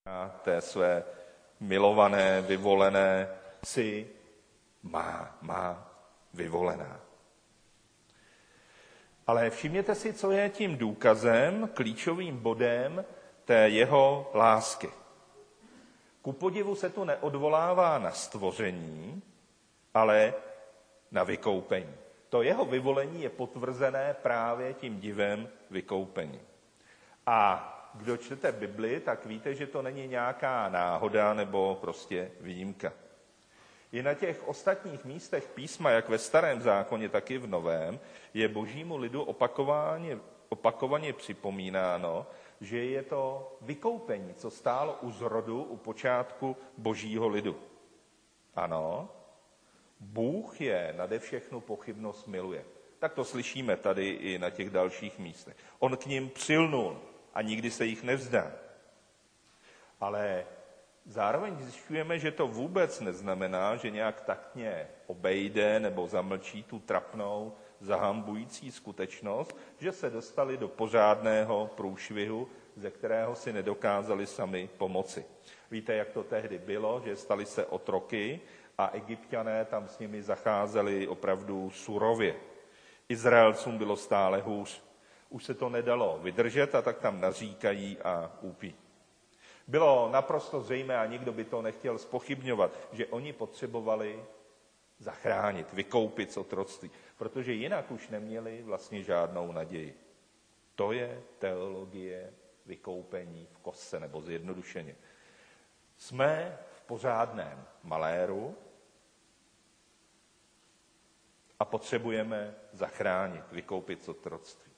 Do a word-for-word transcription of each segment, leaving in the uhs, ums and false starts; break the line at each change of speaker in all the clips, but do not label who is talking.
té své milované, vyvolené si má, má vyvolená. Ale všimněte si, co je tím důkazem, klíčovým bodem té jeho lásky. Ku podivu se tu neodvolává na stvoření, ale na vykoupení. To jeho vyvolení je potvrzené právě tím divem vykoupení. A kdo čtete Bibli, tak víte, že to není nějaká náhoda nebo prostě výjimka. I na těch ostatních místech písma, jak ve Starém zákoně, tak i v Novém, je božímu lidu opakovaně, opakovaně připomínáno, že je to vykoupení, co stálo u zrodu, u počátku božího lidu. Ano, Bůh je nade všechnu pochybnost miluje. Tak to slyšíme tady i na těch dalších místech. On k nim přilnul a nikdy se jich nevzdá. Ale zároveň zjišťujeme, že to vůbec neznamená, že nějak taktně obejde nebo zamlčí tu trapnou, zahambující skutečnost, že se dostali do pořádného průšvihu, ze kterého si nedokázali sami pomoci. Víte, jak to tehdy bylo, že stali se otroky a Egypťané tam s nimi zacházeli opravdu surově. Izraelcům bylo stále hůř. Už se to nedalo vydržet a tak tam naříkají a úpí. Bylo naprosto zřejmé, a nikdo by to nechtěl zpochybňovat, že oni potřebovali zachránit, vykoupit z otroctví, protože jinak už neměli vlastně žádnou naději. To je teologie vykoupení v kostce, nebo zjednodušeně. Jsme v pořádném maléru a potřebujeme zachránit, vykoupit z otroctví.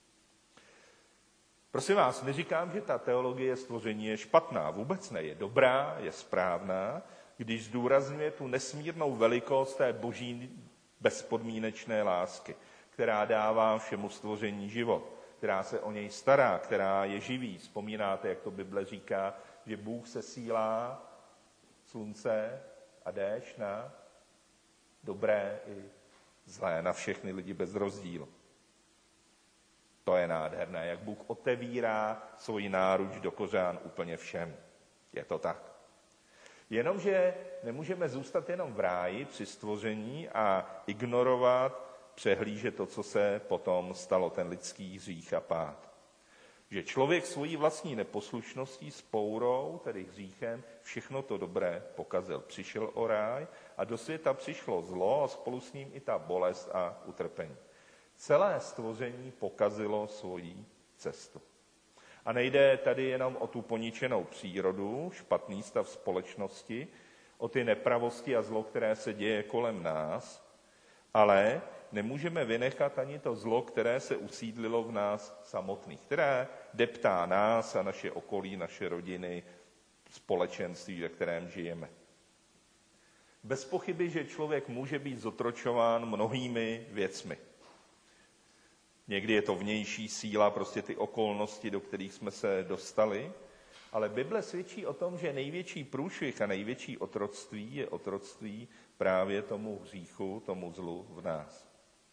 Prosím vás, neříkám, že ta teologie stvoření je špatná, vůbec ne, je dobrá, je správná, když zdůrazňuje tu nesmírnou velikost té boží bezpodmínečné lásky, která dává všemu stvoření život, která se o něj stará, která je živý. Vzpomínáte, jak to Bible říká, že Bůh sesílá slunce a déšť na dobré i zlé, na všechny lidi bez rozdílu. To je nádherné, jak Bůh otevírá svoji náruč do kořán úplně všem. Je to tak. Jenomže nemůžeme zůstat jenom v ráji při stvoření a ignorovat, přehlížet to, co se potom stalo, ten lidský hřích a pád. Že člověk svojí vlastní neposlušností s pourou, tedy hříchem, všechno to dobré pokazil. Přišel o ráj a do světa přišlo zlo a spolu s ním i ta bolest a utrpení. Celé stvoření pokazilo svoji cestu. A nejde tady jenom o tu poničenou přírodu, špatný stav společnosti, o ty nepravosti a zlo, které se děje kolem nás, ale nemůžeme vynechat ani to zlo, které se usídlilo v nás samotných, které deptá nás a naše okolí, naše rodiny, společenství, ve kterém žijeme. Bez pochyby, že člověk může být zotročován mnohými věcmi. Někdy je to vnější síla, prostě ty okolnosti, do kterých jsme se dostali, ale Bible svědčí o tom, že největší průšvih a největší otroctví je otroctví právě tomu hříchu, tomu zlu v nás.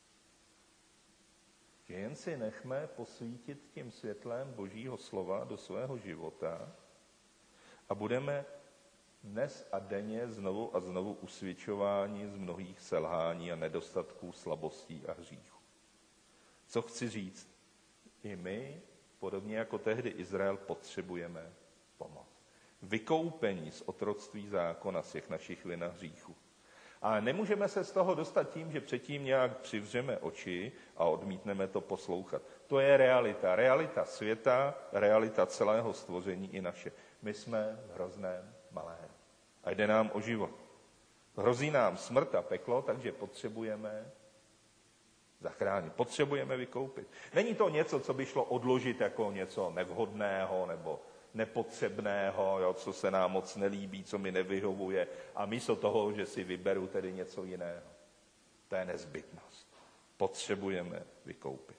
Že jen si nechme posvítit tím světlem Božího slova do svého života a budeme dnes a denně znovu a znovu usvědčováni z mnohých selhání a nedostatků, slabostí a hříchů. Co chci říct? I my, podobně jako tehdy Izrael, potřebujeme pomoc. Vykoupení z otroctví zákona, z těch našich vin a hříchů. A nemůžeme se z toho dostat tím, že předtím nějak přivřeme oči a odmítneme to poslouchat. To je realita. Realita světa, realita celého stvoření i naše. My jsme v hrozném maléru. A jde nám o život. Hrozí nám smrt a peklo, takže potřebujeme zachránit. Potřebujeme vykoupit. Není to něco, co by šlo odložit jako něco nevhodného nebo nepotřebného, jo, co se nám moc nelíbí, co mi nevyhovuje a místo toho, že si vyberu tedy něco jiného. To je nezbytnost. Potřebujeme vykoupit.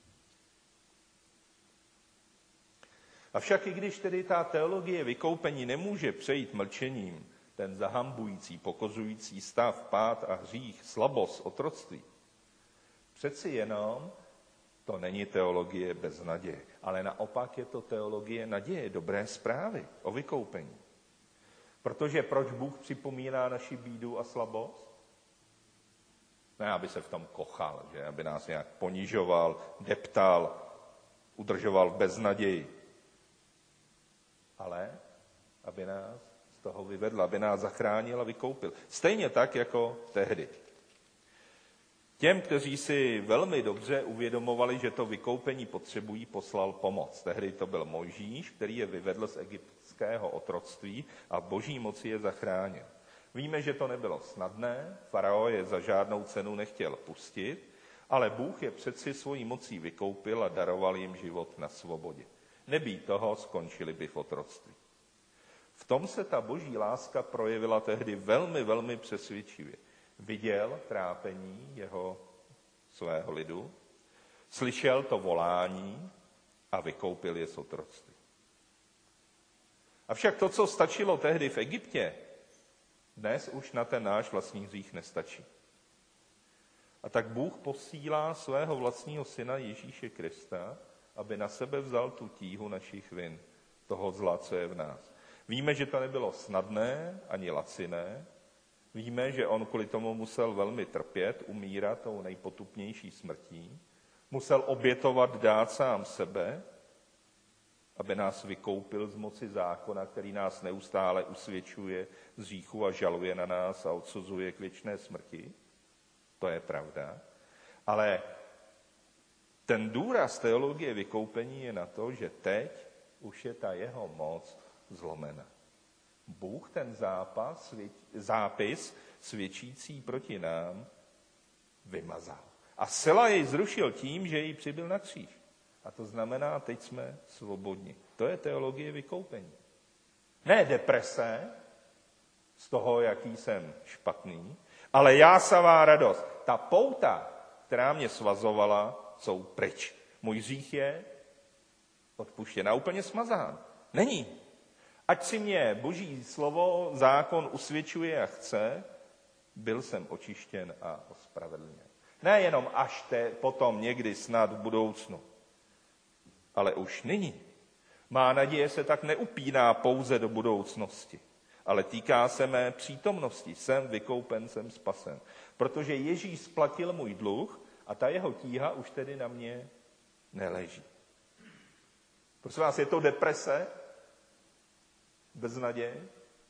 Avšak i když tedy ta teologie vykoupení nemůže přejít mlčením, ten zahambující, pokořující stav, pád a hřích, slabost, otroctví, přeci jenom To není teologie bez naděje, ale naopak je to teologie naděje, dobré zprávy o vykoupení. Protože proč Bůh připomíná naši bídu a slabost? Ne, aby se v tom kochal, že? Aby nás nějak ponižoval, deptal, udržoval v beznaději. Ale aby nás z toho vyvedl, aby nás zachránil a vykoupil. Stejně tak, jako tehdy. Těm, kteří si velmi dobře uvědomovali, že to vykoupení potřebují, poslal pomoc. Tehdy to byl Mojžíš, který je vyvedl z egyptského otroctví a v boží moci je zachránil. Víme, že to nebylo snadné, farao je za žádnou cenu nechtěl pustit, ale Bůh je přeci svojí mocí vykoupil a daroval jim život na svobodě. Nebýt toho, skončili by v otroctví. V tom se ta boží láska projevila tehdy velmi, velmi přesvědčivě. Viděl trápení jeho svého lidu, slyšel to volání a vykoupil je z otroctví. Avšak to, co stačilo tehdy v Egyptě, dnes už na ten náš vlastní hřích nestačí. A tak Bůh posílá svého vlastního syna Ježíše Krista, aby na sebe vzal tu tíhu našich vin, toho zla, co je v nás. Víme, že to nebylo snadné ani laciné. Víme, že on kvůli tomu musel velmi trpět, umírat tou nejpotupnější smrtí. Musel obětovat, dát sám sebe, aby nás vykoupil z moci zákona, který nás neustále usvědčuje z hříchu a žaluje na nás a odsuzuje k věčné smrti. To je pravda. Ale ten důraz teologie vykoupení je na to, že teď už je ta jeho moc zlomena. Bůh ten zápas, zápis svědčící proti nám vymazal. A zcela jej zrušil tím, že jej přibyl na kříž. A to znamená, teď jsme svobodní. To je teologie vykoupení. Ne deprese z toho, jaký jsem špatný, ale jásavá radost. Ta pouta, která mě svazovala, jsou pryč. Můj hřích je odpuštěn a úplně smazán. Není. Ať si mě boží slovo, zákon usvědčuje a chce, byl jsem očištěn a ospravedlněn. Nejenom až te, potom někdy snad v budoucnu, ale už nyní. Má naděje se tak neupíná pouze do budoucnosti, ale týká se mé přítomnosti. Jsem vykoupen, jsem spasen. Protože Ježíš splatil můj dluh a ta jeho tíha už tedy na mě neleží. Prosím vás, je to deprese? Bez naděje?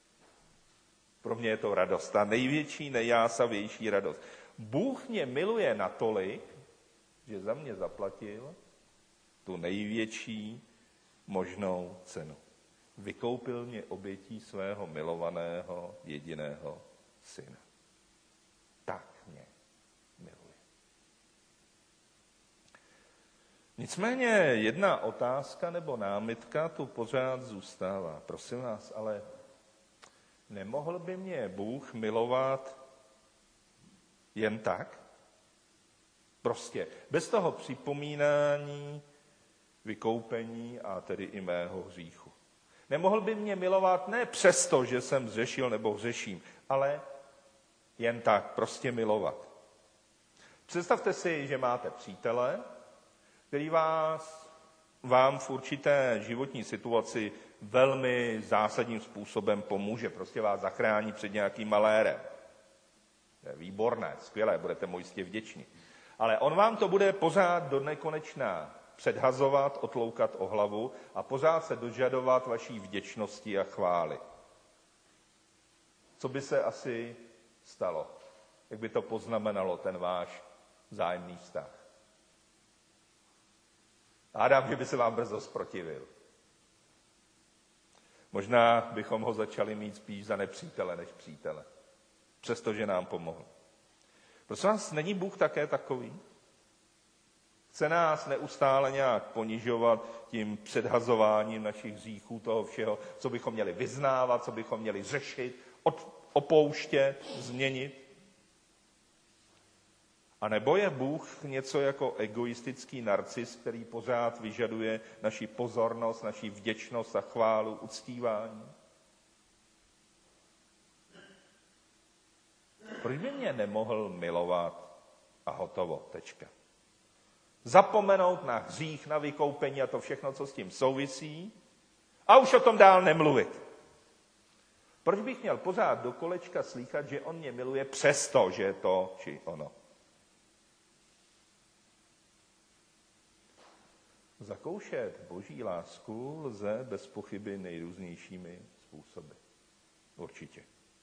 Pro mě je to radost. Ta největší, nejjásavější radost. Bůh mě miluje natolik, že za mě zaplatil tu největší možnou cenu. Vykoupil mě obětí svého milovaného jediného syna. Tak mě miluje. Nicméně jedna otázka nebo námitka tu pořád zůstává. Prosím vás, ale nemohl by mě Bůh milovat jen tak? Prostě bez toho připomínání, vykoupení a tedy i mého hříchu. Nemohl by mě milovat ne přesto, že jsem zřešil nebo hřeším, ale jen tak, prostě milovat. Představte si, že máte přítele, který vás, vám v určité životní situaci velmi zásadním způsobem pomůže. Prostě vás zachrání před nějakým malérem. To je výborné, skvělé, budete mu jistě vděční. Ale on vám to bude pořád do nekonečna předhazovat, otloukat o hlavu a pořád se dožadovat vaší vděčnosti a chvály. Co by se asi stalo? Jak by to poznamenalo ten váš vzájemný vztah? Hádám, že by se vám brzo zprotivil. Možná bychom ho začali mít spíš za nepřítele než přítele. Přestože nám pomohl. Prosím vás, není Bůh také takový? Chce nás neustále nějak ponižovat tím předhazováním našich hříchů, toho všeho, co bychom měli vyznávat, co bychom měli řešit, opouštět, změnit. A nebo je Bůh něco jako egoistický narcis, který pořád vyžaduje naši pozornost, naši vděčnost a chválu, uctívání? Proč by mě nemohl milovat a hotovo, tečka? Zapomenout na hřích, na vykoupení a to všechno, co s tím souvisí a už o tom dál nemluvit. Proč bych měl pořád do kolečka slýchat, že on mě miluje přesto, že je to či ono? Zakoušet boží lásku lze bez pochyby nejrůznějšími způsoby. Určitě.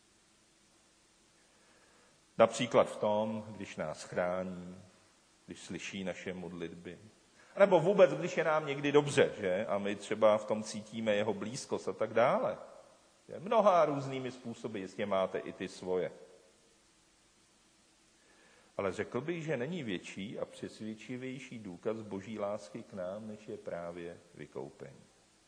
Například v tom, když nás chrání, když slyší naše modlitby. Nebo vůbec, když je nám někdy dobře, že? A my třeba v tom cítíme jeho blízkost a tak dále. Je mnoha různými způsoby, jestli máte i ty svoje. Ale řekl bych, že není větší a přesvědčivější důkaz boží lásky k nám, než je právě vykoupení.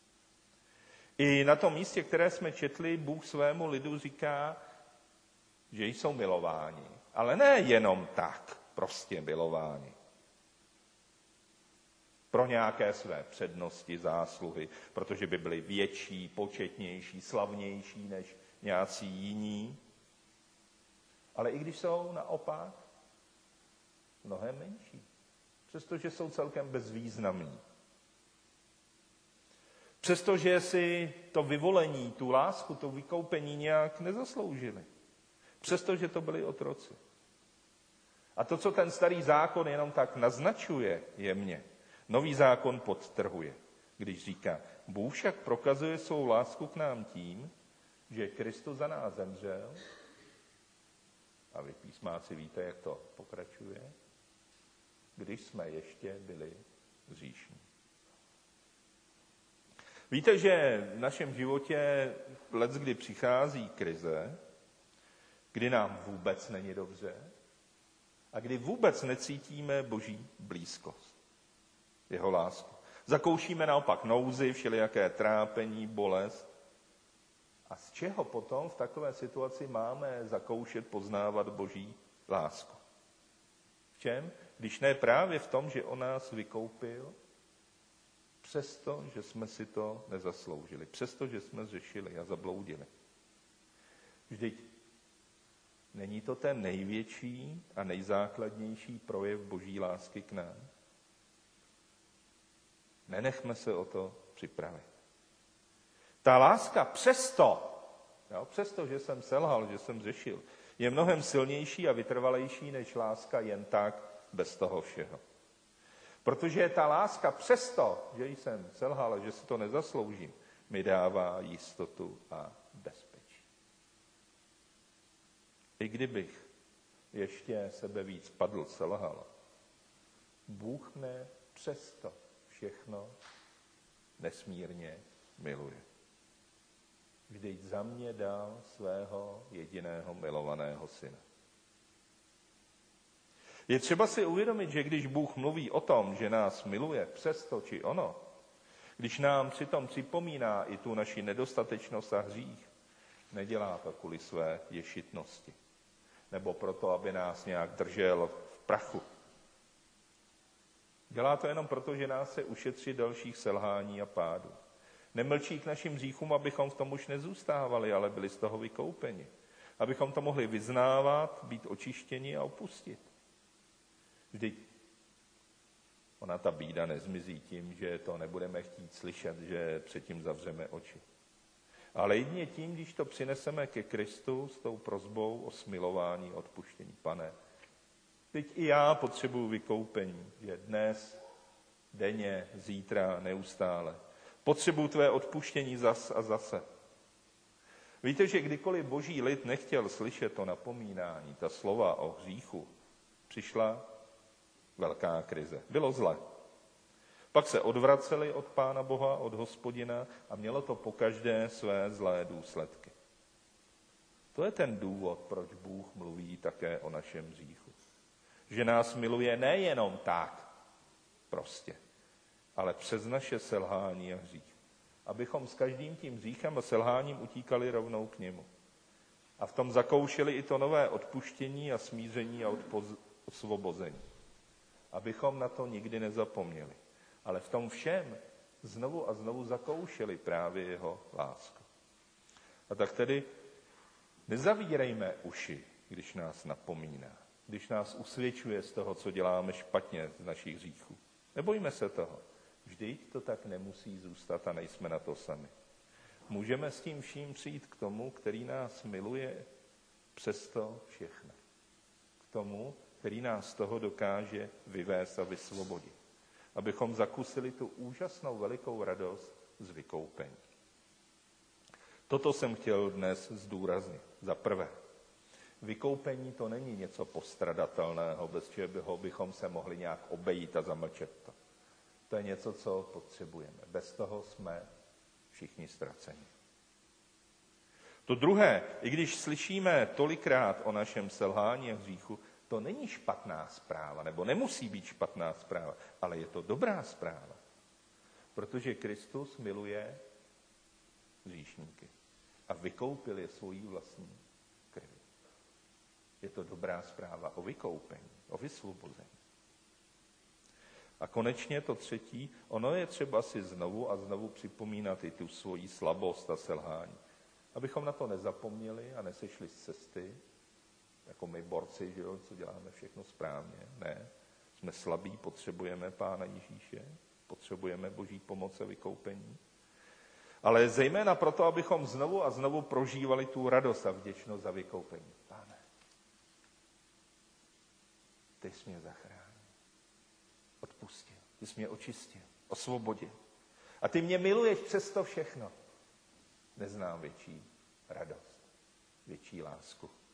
I na tom místě, které jsme četli, Bůh svému lidu říká, že jsou milováni. Ale ne jenom tak, prostě milováni. Pro nějaké své přednosti, zásluhy, protože by byli větší, početnější, slavnější než nějací jiní. Ale i když jsou naopak mnohem menší, přestože jsou celkem bezvýznamní. Přestože si to vyvolení, tu lásku, to vykoupení nějak nezasloužili. Přestože to byli otroci. A to, co ten starý zákon jenom tak naznačuje jemně, nový zákon podtrhuje, když říká, Bůh však prokazuje svou lásku k nám tím, že Kristus za nás zemřel, a vy písmáci víte, jak to pokračuje, když jsme ještě byli hříšní. Víte, že v našem životě leckdy přichází krize, kdy nám vůbec není dobře a kdy vůbec necítíme boží blízkost, jeho lásku. Zakoušíme naopak nouzi, všelijaké trápení, bolest. A z čeho potom v takové situaci máme zakoušet, poznávat boží lásku? V čem? Když ne právě v tom, že on nás vykoupil, přesto, že jsme si to nezasloužili, přesto, že jsme zřešili a zabloudili. Vždyť není to ten největší a nejzákladnější projev boží lásky k nám? Nenechme se o to připravit. Ta láska přesto, jo, přesto, že jsem selhal, že jsem zřešil, je mnohem silnější a vytrvalejší než láska jen tak, bez toho všeho. Protože ta láska přesto, že jsem selhal a že si to nezasloužím, mi dává jistotu a bezpečí. I kdybych ještě sebe víc padl, selhal, Bůh mne přesto všechno nesmírně miluje. Vždyť za mě dal svého jediného milovaného syna. Je třeba si uvědomit, že když Bůh mluví o tom, že nás miluje přesto či ono, když nám přitom připomíná i tu naši nedostatečnost a hřích, nedělá to kvůli své ješitnosti. Nebo proto, aby nás nějak držel v prachu. Dělá to jenom proto, že nás chce ušetřit dalších selhání a pádů. Nemlčí k našim hříchům, abychom v tom už nezůstávali, ale byli z toho vykoupeni. Abychom to mohli vyznávat, být očištěni a opustit. Vždyť ona ta bída nezmizí tím, že to nebudeme chtít slyšet, že předtím zavřeme oči. Ale jedině tím, když to přineseme ke Kristu s tou prosbou o smilování, odpuštění. Pane, teď i já potřebuji vykoupení, že dnes, denně, zítra, neustále. Potřebuji tvé odpuštění zas a zase. Víte, že kdykoliv boží lid nechtěl slyšet to napomínání, ta slova o hříchu, přišla velká krize. Bylo zle. Pak se odvraceli od Pána Boha, od Hospodina a mělo to pokaždé své zlé důsledky. To je ten důvod, proč Bůh mluví také o našem hříchu. Že nás miluje nejenom tak, prostě, ale přes naše selhání a hřích. Abychom s každým tím hříchem a selháním utíkali rovnou k němu. A v tom zakoušeli i to nové odpuštění a smíření a osvobození. Abychom na to nikdy nezapomněli. Ale v tom všem znovu a znovu zakoušeli právě jeho lásku. A tak tedy nezavírejme uši, když nás napomíná, když nás usvědčuje z toho, co děláme špatně z našich hříchů. Nebojme se toho. Vždyť to tak nemusí zůstat a nejsme na to sami. Můžeme s tím vším přijít k tomu, který nás miluje přesto všechno. K tomu, který nás z toho dokáže vyvést a vysvobodit. Abychom zakusili tu úžasnou velikou radost z vykoupení. Toto jsem chtěl dnes zdůraznit. Za prvé, vykoupení to není něco postradatelného, bez čeho bychom se mohli nějak obejít a zamlčet to. To je něco, co potřebujeme. Bez toho jsme všichni ztraceni. To druhé, i když slyšíme tolikrát o našem selhání a hříchu, to není špatná zpráva, nebo nemusí být špatná zpráva, ale je to dobrá zpráva. Protože Kristus miluje hříšníky a vykoupil je svojí vlastní krví. Je to dobrá zpráva o vykoupení, o vysvobození. A konečně to třetí, ono je třeba si znovu a znovu připomínat i tu svoji slabost a selhání. Abychom na to nezapomněli a nesešli z cesty, jako my borci, že jo, co děláme všechno správně. Ne, jsme slabí, potřebujeme Pána Ježíše, potřebujeme Boží pomoc a vykoupení. Ale zejména proto, abychom znovu a znovu prožívali tu radost a vděčnost za vykoupení. Pane, ty jsi mě zachránil, odpustil, ty jsi mě očistil, osvobodil. A ty mě miluješ přes to všechno. Neznám větší radost, větší lásku.